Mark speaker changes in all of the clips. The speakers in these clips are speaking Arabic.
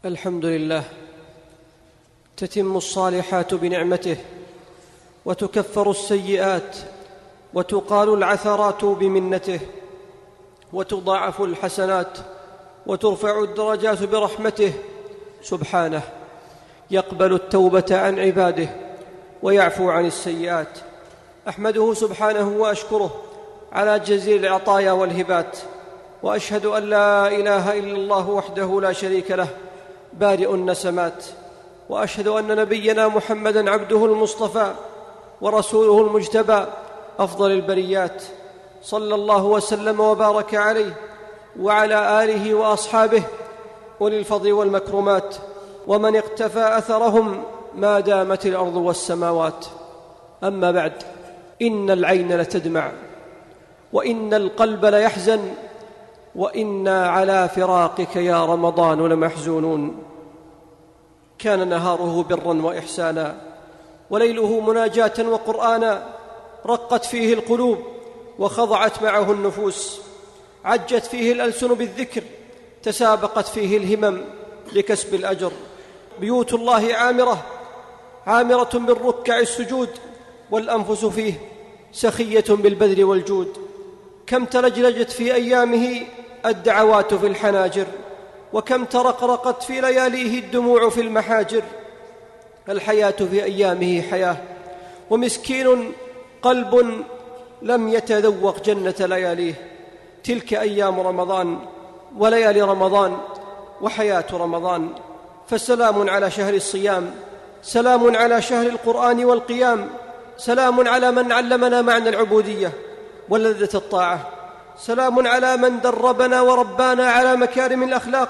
Speaker 1: الحمد لله. تتم الصالحات بنعمته، وتكفر السيئات، وتقال العثرات بمنته، وتضاعف الحسنات، وترفع الدرجات برحمته سبحانه. يقبل التوبة عن عباده ويعفو عن السيئات. أحمده سبحانه وأشكره على جزيل العطايا والهبات، وأشهد أن لا إله إلا الله وحده لا شريك له بارئ النسمات، وأشهد أن نبينا محمدًا عبده المصطفى ورسوله المجتبى أفضل البريات، صلى الله وسلم وبارك عليه وعلى آله وأصحابه أولي الفضل والمكرمات، ومن اقتفى أثرهم ما دامت الأرض والسماوات. أما بعد، إن العين لتدمع، وإن القلب ليحزن، وإنا على فراقك يا رمضان لمحزونون. كان نهاره برا وإحسانا، وليله مناجاة وقرآنا، رقت فيه القلوب وخضعت معه النفوس، عجت فيه الألسن بالذكر، تسابقت فيه الهمم لكسب الأجر. بيوت الله عامرة بالركع السجود، والأنفس فيه سخية بالبذل والجود. كم تلجلجت في أيامه الدعوات في الحناجر، وكم ترقرقت في لياليه الدموع في المحاجر. الحياة في أيامه حياة، ومسكين قلب لم يتذوق جنة لياليه. تلك أيام رمضان وليالي رمضان وحياة رمضان. فسلام على شهر الصيام، سلام على شهر القرآن والقيام، سلام على من علمنا معنى العبودية ولذة الطاعة، سلام على من دربنا وربانا على مكارم الأخلاق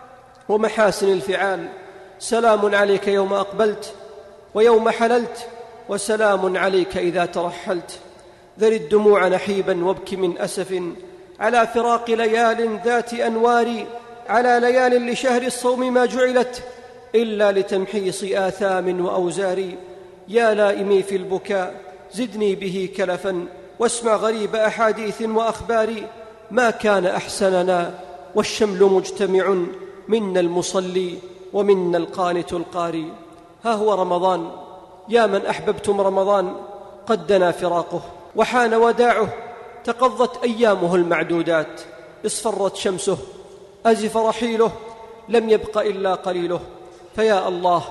Speaker 1: ومحاسن الفعال. سلام عليك يوم أقبلت ويوم حللت، وسلام عليك إذا ترحلت. ذر الدموع نحيبا وابك من أسف على فراق ليال ذات أنوار، على ليال لشهر الصوم ما جعلت إلا لتمحيص آثام وأوزار. يا لائمي في البكاء زدني به كلفا، واسمع غريب أحاديث وأخبار. ما كان أحسننا والشمل مجتمع، منا المصلي ومنا القانت القاري. ها هو رمضان، يا من أحببتم رمضان، قد دنا فراقه وحان وداعه. تقضت أيامه المعدودات، اصفرت شمسه، أزف رحيله، لم يبق إلا قليله. فيا الله،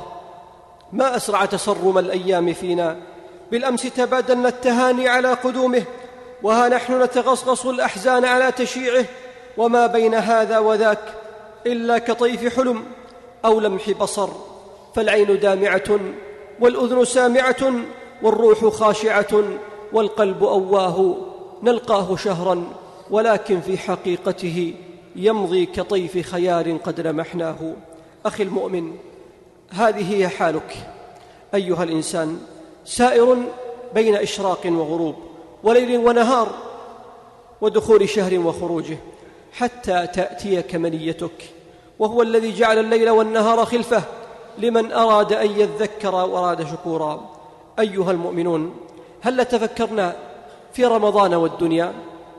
Speaker 1: ما أسرع تصرم الأيام فينا. بالأمس تبادلنا التهاني على قدومه، وها نحن نتغصغص الأحزان على تشييعه. وما بين هذا وذاك إلا كطيف حلم أو لمح بصر. فالعين دامعة والأذن سامعة والروح خاشعة والقلب أواه. نلقاه شهرا ولكن في حقيقته يمضي كطيف خيار قد لمحناه. أخي المؤمن، هذه هي حالك أيها الإنسان، سائر بين إشراق وغروب، وليل ونهار، ودخول شهر وخروجه، حتى تأتيك منيتك، وهو الذي جعل الليل والنهار خلفة لمن أراد أن يذكر وأراد شكورا. أيها المؤمنون، هل تفكرنا في رمضان والدنيا؟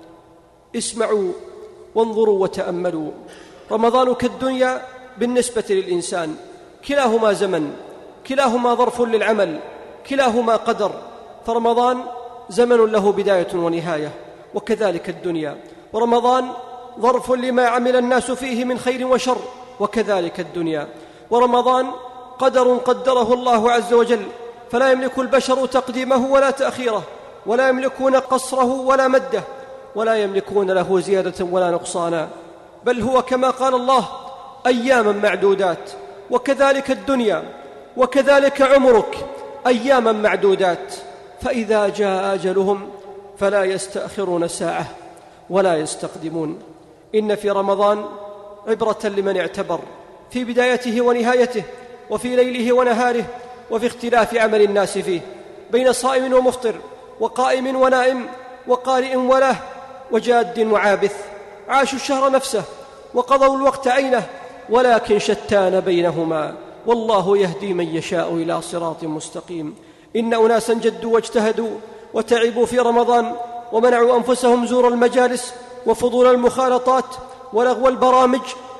Speaker 1: اسمعوا وانظروا وتأملوا. رمضان كالدنيا بالنسبة للإنسان، كلاهما زمن، كلاهما ظرف للعمل، كلاهما قدر. فرمضان زمن له بداية ونهاية، وكذلك الدنيا. ورمضان ظرف لما عمل الناس فيه من خير وشر، وكذلك الدنيا. ورمضان قدر قدره الله عز وجل، فلا يملك البشر تقديمه ولا تأخيره، ولا يملكون قصره ولا مده، ولا يملكون له زيادة ولا نقصانا، بل هو كما قال الله أياما معدودات. وكذلك الدنيا، وكذلك عمرك أياما معدودات. فإذا جاء أجلهم فلا يستأخرون ساعة ولا يستقدمون. إن في رمضان عبرة لمن اعتبر في بدايته ونهايته، وفي ليله ونهاره، وفي اختلاف عمل الناس فيه، بين صائم ومفطر، وقائم ونائم، وقارئ وله، وجاد وعابث. عاشوا الشهر نفسه وقضوا الوقت عينه، ولكن شتان بينهما، والله يهدي من يشاء إلى صراط مستقيم. إن أناسا جدوا واجتهدوا وتعبوا في رمضان، ومنعوا أنفسهم زور المجالس وفضول المخالطات ولغو البرامج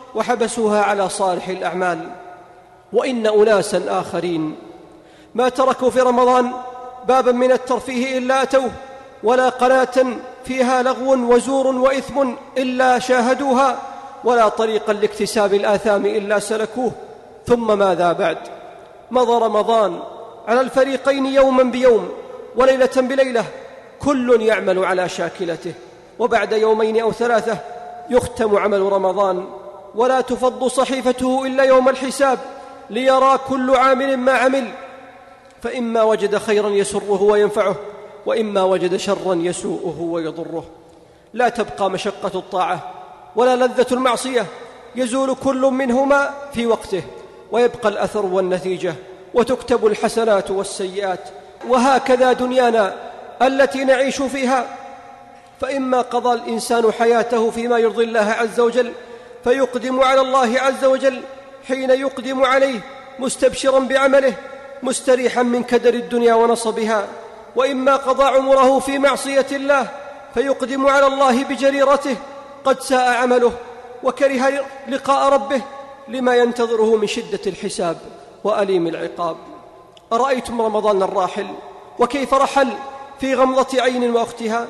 Speaker 1: وحبسوها على صالح الأعمال. وإن أناسا آخرين ما تركوا في رمضان بابا من الترفيه إلا أتوه، ولا قناة فيها لغو وزور وإثم إلا شاهدوها، ولا طريقا لاكتساب الآثام إلا سلكوه. ثم ماذا بعد؟ مضى رمضان على الفريقين يوما بيوم وليلة بليلة، كل يعمل على شاكلته، وبعد يومين أو ثلاثة يختم عمل رمضان، ولا تفض صحيفته إلا يوم الحساب ليرى كل عامل ما عمل، فإما وجد خيرا يسره وينفعه، وإما وجد شرا يسوءه ويضره. لا تبقى مشقة الطاعة ولا لذة المعصية، يزول كل منهما في وقته، ويبقى الأثر والنتيجة، وتكتب الحسنات والسيئات. وهكذا دنيانا التي نعيش فيها، فإما قضى الإنسان حياته فيما يرضي الله عز وجل فيقدم على الله عز وجل حين يقدم عليه مستبشرا بعمله مستريحا من كدر الدنيا ونصبها، وإما قضى عمره في معصية الله فيقدم على الله بجريرته قد ساء عمله وكره لقاء ربه لما ينتظره من شدة الحساب وأليم العقاب. أرأيتم رمضان الراحل وكيف رحل في غمضة عين وأختها؟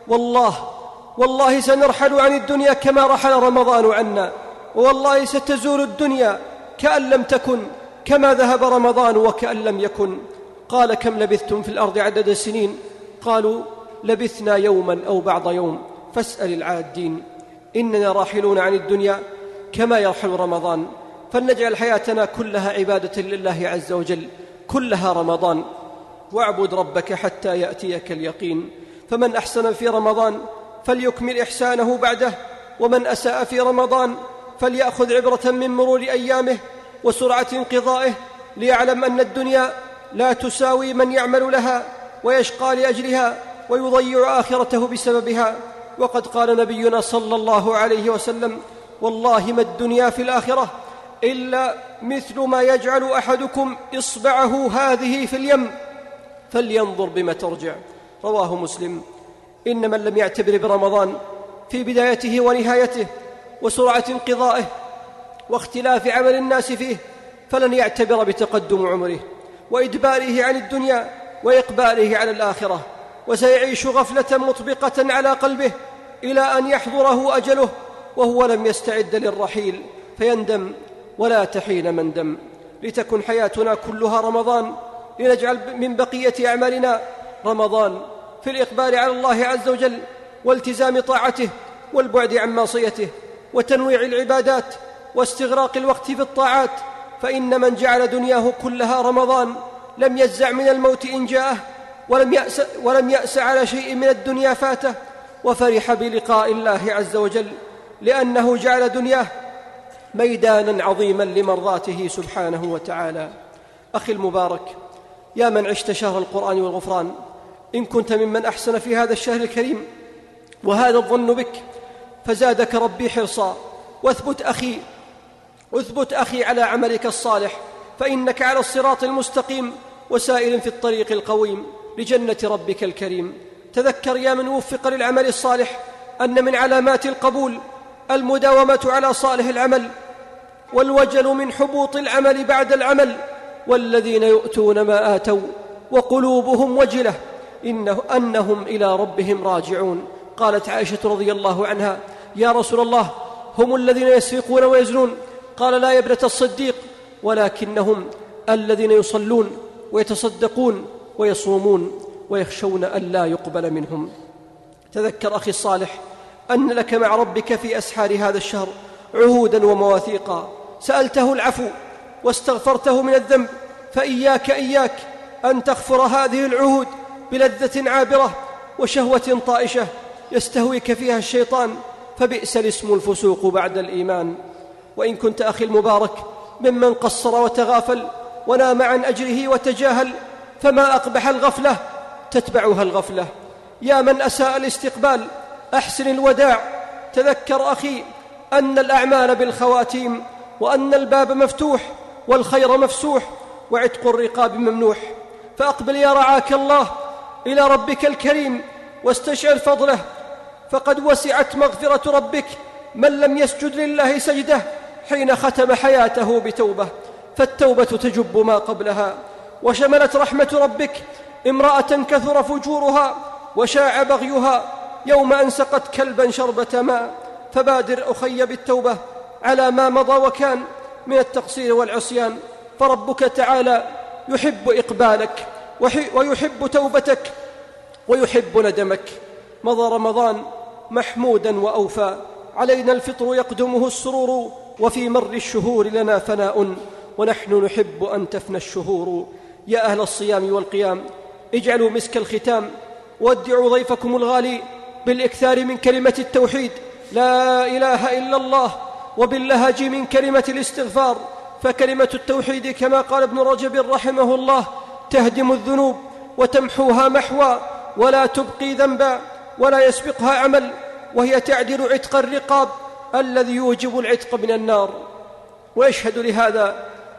Speaker 1: والله سنرحل عن الدنيا كما رحل رمضان عنا، والله ستزول الدنيا كأن لم تكن، كما ذهب رمضان وكأن لم يكن. قال كم لبثتم في الأرض عدد السنين؟ قالوا لبثنا يوما أو بعض يوم فاسأل العادين. إننا راحلون عن الدنيا كما يرحل رمضان، فلنجعل حياتنا كلها عبادة لله عز وجل، كلها رمضان. واعبد ربك حتى يأتيك اليقين. فمن أحسن في رمضان فليكمل إحسانه بعده، ومن أساء في رمضان فليأخذ عبرة من مرور أيامه وسرعة انقضائه، ليعلم أن الدنيا لا تساوي من يعمل لها ويشقى لأجلها ويضيع آخرته بسببها. وقد قال نبينا صلى الله عليه وسلم: والله ما الدنيا في الآخرة إلا مثل ما يجعل أحدكم إصبعه هذه في اليم فلينظر بما ترجع. رواه مسلم. إن من لم يعتبر برمضان في بدايته ونهايته وسرعة انقضائه واختلاف عمل الناس فيه فلن يعتبر بتقدم عمره وإدباره عن الدنيا وإقباله على الآخرة، وسيعيش غفلة مطبقة على قلبه إلى أن يحضره أجله وهو لم يستعد للرحيل فيندم ولا تحين مندم. لتكن حياتنا كلها رمضان، لنجعل من بقية أعمالنا رمضان في الإقبال على الله عز وجل والتزام طاعته والبعد عن معصيته وتنويع العبادات واستغراق الوقت في الطاعات. فإن من جعل دنياه كلها رمضان لم يجزع من الموت إن جاءه، ولم يأس على شيء من الدنيا فاته، وفرح بلقاء الله عز وجل، لأنه جعل دنياه ميدانا عظيما لمرضاته سبحانه وتعالى. أخي المبارك، يا من عشت شهر القرآن والغفران، إن كنت ممن أحسن في هذا الشهر الكريم وهذا الظن بك فزادك ربي حرصا، واثبت أخي على عملك الصالح، فإنك على الصراط المستقيم وسائر في الطريق القويم لجنة ربك الكريم. تذكر يا من وفق للعمل الصالح أن من علامات القبول المداومة على صالح العمل، والوجل من حبوط العمل بعد العمل، والذين يؤتون ما آتوا وقلوبهم وجلة أنهم إلى ربهم راجعون. قالت عائشة رضي الله عنها: يا رسول الله، هم الذين يسرقون ويزنون؟ قال: لا يا ابنة الصديق، ولكنهم الذين يصلون ويتصدقون ويصومون ويخشون أن لا يقبل منهم. تذكر أخي الصالح أن لك مع ربك في أسحار هذا الشهر عهودا ومواثيقا، سألته العفو واستغفرته من الذنب، فإياك أن تغفر هذه العهود بلذة عابرة وشهوة طائشة يستهويك فيها الشيطان، فبئس الاسم الفسوق بعد الإيمان. وإن كنت أخي المبارك ممن قصر وتغافل ونام عن أجره وتجاهل، فما أقبح الغفلة تتبعها الغفلة. يا من أساء الاستقبال، أحسن الوداع. تذكر أخي أن الأعمال بالخواتيم، وأن الباب مفتوح والخير مفسوح وعتق الرقاب ممنوح. فأقبل يا رعاك الله إلى ربك الكريم واستشعر فضله، فقد وسعت مغفرة ربك من لم يسجد لله سجده حين ختم حياته بتوبة، فالتوبة تجب ما قبلها. وشملت رحمة ربك امرأة كثر فجورها وشاع بغيها يوم أن سقت كلبا شربة ماء. فبادر أخي بالتوبة على ما مضى وكان من التقصير والعصيان، فربك تعالى يحب إقبالك ويحب توبتك ويحب ندمك. مضى رمضان محمودا وأوفى، علينا الفطر يقدمه السرور، وفي مر الشهور لنا فناء ونحن نحب أن تفنى الشهور. يا أهل الصيام والقيام اجعلوا مسك الختام، وادعوا ضيفكم الغالي بالإكثار من كلمة التوحيد لا إله إلا الله، وباللهج من كلمة الاستغفار. فكلمة التوحيد كما قال ابن رجب رحمه الله تهدم الذنوب وتمحوها محوا، ولا تبقي ذنبا ولا يسبقها عمل، وهي تعدل عتق الرقاب الذي يوجب العتق من النار. ويشهد لهذا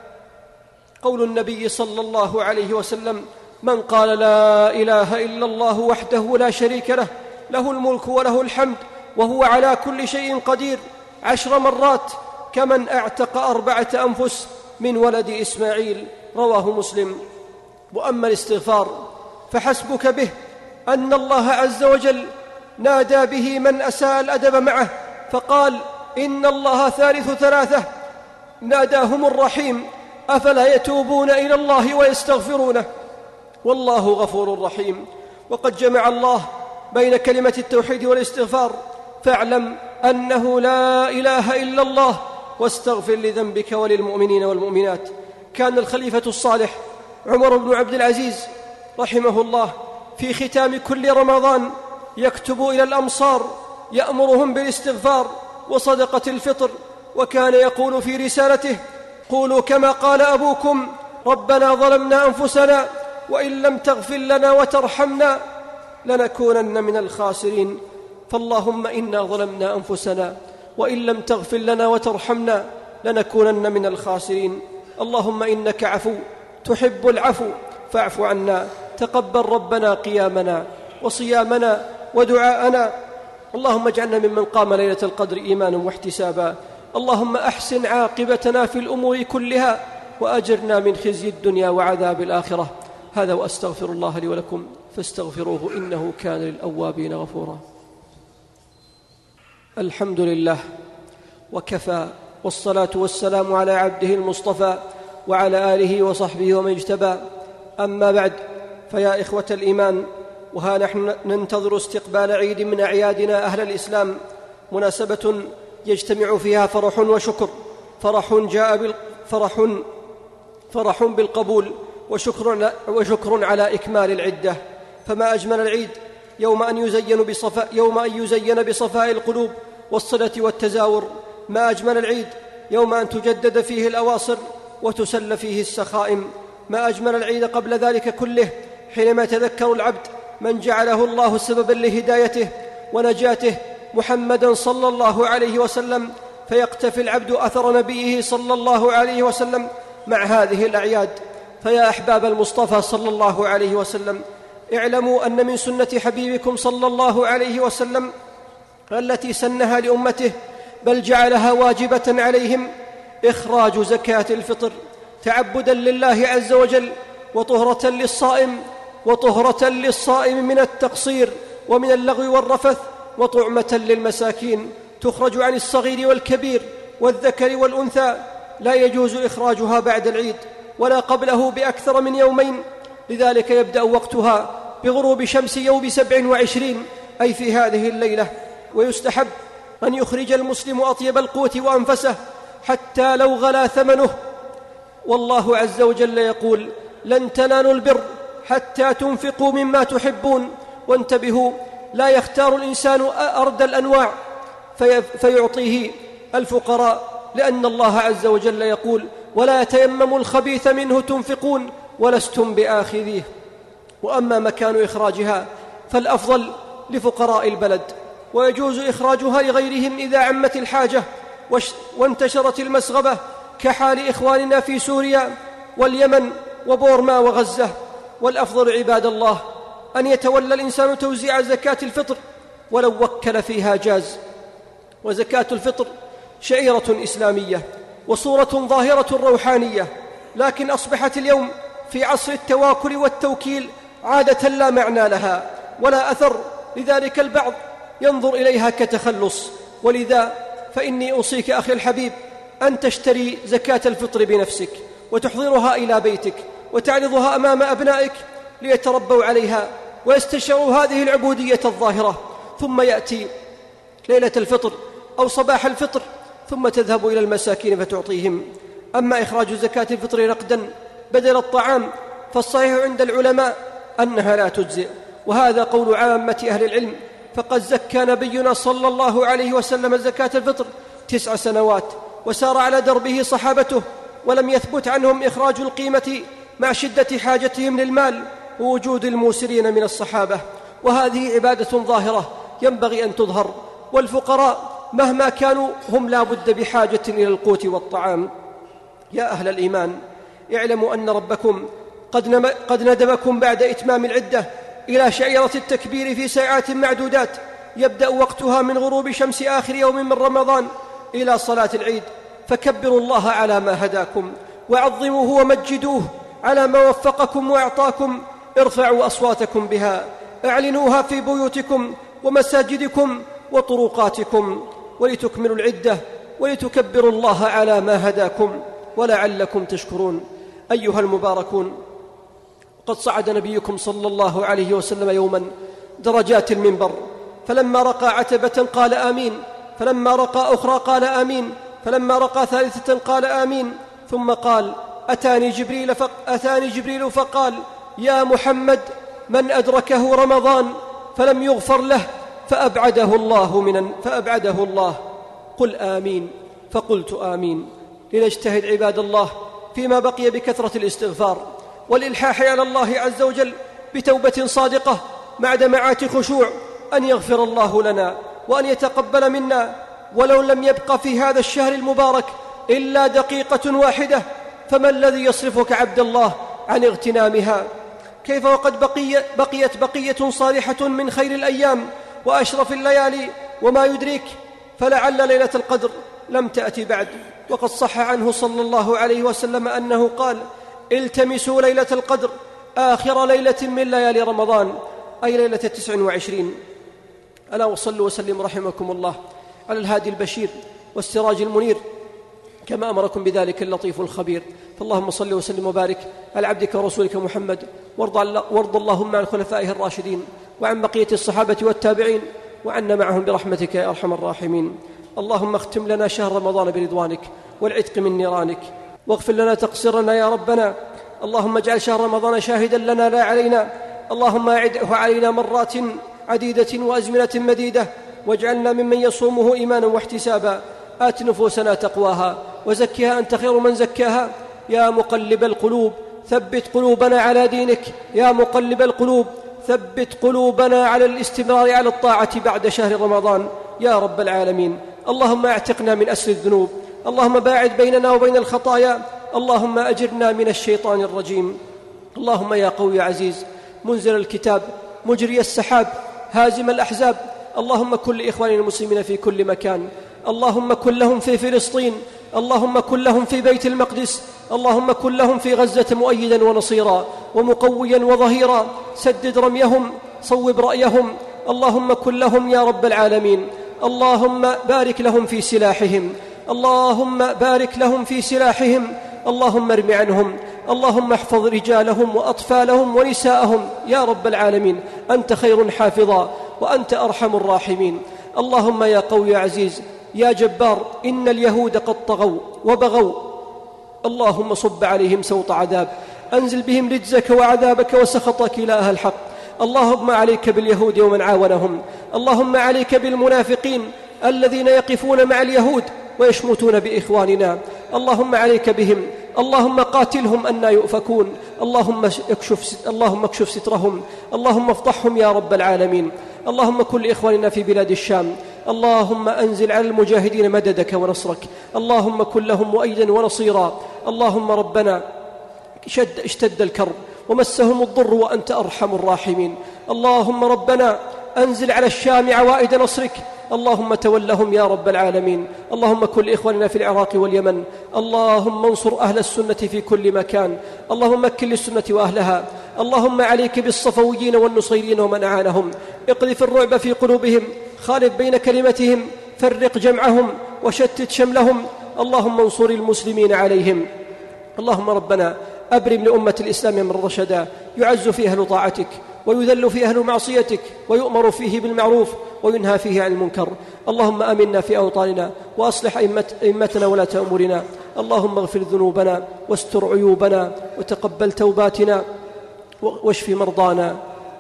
Speaker 1: قول النبي صلى الله عليه وسلم: من قال لا إله إلا الله وحده لا شريك له، له الملك وله الحمد وهو على كل شيء قدير 10 مرات، كمن اعتق 4 أنفس من ولد إسماعيل. رواه مسلم. وأما الاستغفار فحسبك به أن الله عز وجل نادى به من أساء الأدب معه، فقال: إن الله ثالث 3. ناداهم الرحيم: أفلا يتوبون إلى الله ويستغفرونه، والله غفور رحيم. وقد جمع الله بين كلمة التوحيد والاستغفار، فاعلم أنه لا إله إلا الله، واستغفر لذنبك وللمؤمنين والمؤمنات. كان الخليفة الصالح عمر بن عبد العزيز رحمه الله في ختام كل رمضان يكتب إلى الأمصار يأمرهم بالاستغفار وصدقة الفطر، وكان يقول في رسالته: قولوا كما قال أبوكم: ربنا ظلمنا أنفسنا وإن لم تغفر لنا وترحمنا لنكونن من الخاسرين. فاللهم إنا ظلمنا أنفسنا وإن لم تغفر لنا وترحمنا لنكونن من الخاسرين. اللهم إنك عفو تحب العفو فاعف عنا. تقبل ربنا قيامنا وصيامنا ودعاءنا. اللهم اجعلنا ممن قام ليلة القدر إيمانا واحتسابا. اللهم أحسن عاقبتنا في الأمور كلها، وأجرنا من خزي الدنيا وعذاب الآخرة. هذا وأستغفر الله لي ولكم فاستغفروه إنه كان للأوابين غفورا. الحمد لله وكفى، والصلاة والسلام على عبده المصطفى وعلى آله وصحبه ومن اجتبى. أما بعد، فيا إخوة الإيمان، وها نحن ننتظر استقبال عيد من أعيادنا أهل الإسلام، مناسبة يجتمع فيها فرح وشكر. فرح بالقبول وشكر على إكمال العدة. فما أجمل العيد يوم أن يزين بصفاء القلوب والصلة والتزاور. ما أجمل العيد يوم أن تجدد فيه الأواصر وتسل فيه السخائم. ما أجمل العيد قبل ذلك كله حينما يتذكر العبد من جعله الله سببا لهدايته ونجاته، محمدا صلى الله عليه وسلم، فيقتفي العبد أثر نبيه صلى الله عليه وسلم مع هذه الأعياد. فيا أحباب المصطفى صلى الله عليه وسلم، اعلموا أن من سنة حبيبكم صلى الله عليه وسلم التي سنها لأمته بل جعلها واجبة عليهم إخراج زكاة الفطر، تعبدا لله عز وجل وطهرة للصائم من التقصير ومن اللغو والرفث، وطعمة للمساكين، تخرج عن الصغير والكبير والذكر والأنثى. لا يجوز إخراجها بعد العيد ولا قبله بأكثر من يومين، لذلك يبدأ وقتها بغروب شمس يوم 27 أي في هذه الليلة. ويستحب أن يخرج المسلم أطيب القوت وأنفسه حتى لو غلا ثمنه. والله عز وجل يقول: لن تنالوا البر حتى تنفقوا مما تحبون. وانتبهوا، لا يختار الإنسان أردى الأنواع فيعطيه الفقراء، لأن الله عز وجل يقول: ولا يتيمموا الخبيث منه تنفقون ولستم بآخذيه. وأما مكان إخراجها فالأفضل لفقراء البلد، ويجوز إخراجها لغيرهم إذا عمت الحاجة وانتشرت المسغبة، كحال إخواننا في سوريا واليمن وبورما وغزة. والأفضل عباد الله أن يتولى الإنسان توزيع زكاة الفطر ولو وكل فيها جاز. وزكاة الفطر شعيرة إسلامية وصورة ظاهرة روحانية، لكن أصبحت اليوم في عصر التواكل والتوكيل عادة لا معنى لها ولا أثر، لذلك البعض ينظر إليها كتخلص. ولذا فإني أوصيك أخي الحبيب أن تشتري زكاة الفطر بنفسك وتحضرها إلى بيتك وتعرضها أمام أبنائك ليتربوا عليها ويستشعروا هذه العبودية الظاهرة، ثم يأتي ليلة الفطر أو صباح الفطر ثم تذهب إلى المساكين فتعطيهم. أما إخراج زكاة الفطر نقدا بدل الطعام فالصحيح عند العلماء أنها لا تجزئ، وهذا قول عامة أهل العلم، فقد زكى نبينا صلى الله عليه وسلم زكاة الفطر 9 سنوات وسار على دربه صحابته، ولم يثبت عنهم إخراج القيمة مع شدة حاجتهم للمال ووجود الموسرين من الصحابة، وهذه عبادة ظاهرة ينبغي أن تظهر، والفقراء مهما كانوا هم لا بد بحاجة إلى القوت والطعام. يا أهل الإيمان، اعلموا أن ربكم قد ندبكم بعد إتمام العدة إلى شعيرة التكبير في ساعات معدودات يبدأ وقتها من غروب شمس آخر يوم من رمضان إلى صلاة العيد، فكبروا الله على ما هداكم وعظموه ومجدوه على ما وفقكم وأعطاكم. ارفعوا أصواتكم بها، اعلنوها في بيوتكم ومساجدكم وطرقاتكم، ولتكملوا العدة ولتكبروا الله على ما هداكم ولعلكم تشكرون. أيها المباركون، قد صعد نبيكم صلى الله عليه وسلم يوما درجات المنبر، فلما رقى عتبة قال آمين، فلما رقى أخرى قال آمين، فلما رقى ثالثة قال آمين، ثم قال أتاني جبريل فقال يا محمد من أدركه رمضان فلم يغفر له فأبعده الله. قل آمين، فقلت آمين. لنجتهد عباد الله فيما بقي بكثرة الاستغفار والإلحاح على الله عز وجل بتوبة صادقة مع دمعات خشوع، أن يغفر الله لنا وأن يتقبل منا، ولو لم يبق في هذا الشهر المبارك إلا دقيقة واحدة، فما الذي يصرفك عبد الله عن اغتنامها؟ كيف وقد بقيت بقية صالحة من خير الأيام وأشرف الليالي، وما يدريك فلعل ليلة القدر لم تأتي بعد. وقد صح عنه صلى الله عليه وسلم أنه قال التمسوا ليلة القدر آخر ليلة من ليالي رمضان، أي ليلة 29. ألا وصلوا وسلم رحمكم الله على الهادي البشير والسراج المنير كما أمركم بذلك اللطيف الخبير. فاللهم صل وسلم وبارك على عبدك ورسولك محمد، وارض اللهم عن خلفائه الراشدين وعن بقية الصحابة والتابعين وعنا معهم برحمتك يا أرحم الراحمين. اللهم اختم لنا شهر رمضان برضوانك والعتق من نيرانك، واغفر لنا تقصيرنا يا ربنا. اللهم اجعل شهر رمضان شاهدا لنا لا علينا، اللهم أعده علينا مرات عديدة وأزمنة مديدة، واجعلنا ممن يصومه إيمانا واحتسابا. آت نفوسنا تقواها وزكها أنت خير من زكاها. يا مقلب القلوب ثبت قلوبنا على دينك، يا مقلب القلوب ثبت قلوبنا على الاستمرار على الطاعة بعد شهر رمضان يا رب العالمين. اللهم اعتقنا من أسر الذنوب، اللهم باعد بيننا وبين الخطايا، اللهم أجرنا من الشيطان الرجيم. اللهم يا قوي عزيز منزل الكتاب مجري السحاب هازم الأحزاب، اللهم كن لإخواننا المسلمين في كل مكان، اللهم كن لهم في فلسطين، اللهم كن لهم في بيت المقدس، اللهم كن لهم في غزة مؤيدا ونصيرا ومقويا وظهيرا، سدد رميهم صوب رأيهم، اللهم كن لهم يا رب العالمين. اللهم بارك لهم في سلاحهم، اللهم بارك لهم في سلاحهم، اللهم ارم عنهم، اللهم احفظ رجالهم وأطفالهم ونساءهم يا رب العالمين، أنت خير حافظا وأنت أرحم الراحمين. اللهم يا قوي يا عزيز يا جبار إن اليهود قد طغوا وبغوا، اللهم صب عليهم سوط عذاب، أنزل بهم رجزك وعذابك وسخطك إله الحق. اللهم عليك باليهود ومن عاونهم، اللهم عليك بالمنافقين الذين يقفون مع اليهود ويشمتون بإخواننا، اللهم عليك بهم، اللهم قاتلهم أن يؤفكون، اللهم اكشف سترهم، اللهم افضحهم يا رب العالمين. اللهم كن لإخواننا في بلاد الشام، اللهم أنزل على المجاهدين مددك ونصرك، اللهم كن لهم مؤيدا ونصيرا. اللهم ربنا اشتد الكرب ومسهم الضر وأنت أرحم الراحمين. اللهم ربنا أنزل على الشام عوائد نصرك، اللهم تولهم يا رب العالمين. اللهم كن لإخواننا في العراق واليمن، اللهم انصر أهل السنة في كل مكان، اللهم مكن للسنة وأهلها. اللهم عليك بالصفويين والنصيرين ومن أعانهم، اقذف الرعب في قلوبهم، خالف بين كلمتهم، فرق جمعهم وشتت شملهم. اللهم انصر المسلمين عليهم. اللهم ربنا أبرم لأمة الإسلام من رشدا، يعز فيه أهل طاعتك ويذل فيه أهل معصيتك، ويؤمر فيه بالمعروف وينهى فيه عن المنكر. اللهم آمنا في أوطاننا، وأصلح أئمتنا ولاة أمورنا. اللهم اغفر ذنوبنا واستر عيوبنا وتقبل توباتنا، واشف مرضانا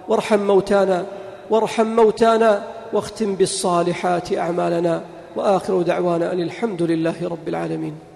Speaker 1: وارحم موتانا واختم بالصالحات أعمالنا. وآخر دعوانا أن الحمد لله رب العالمين.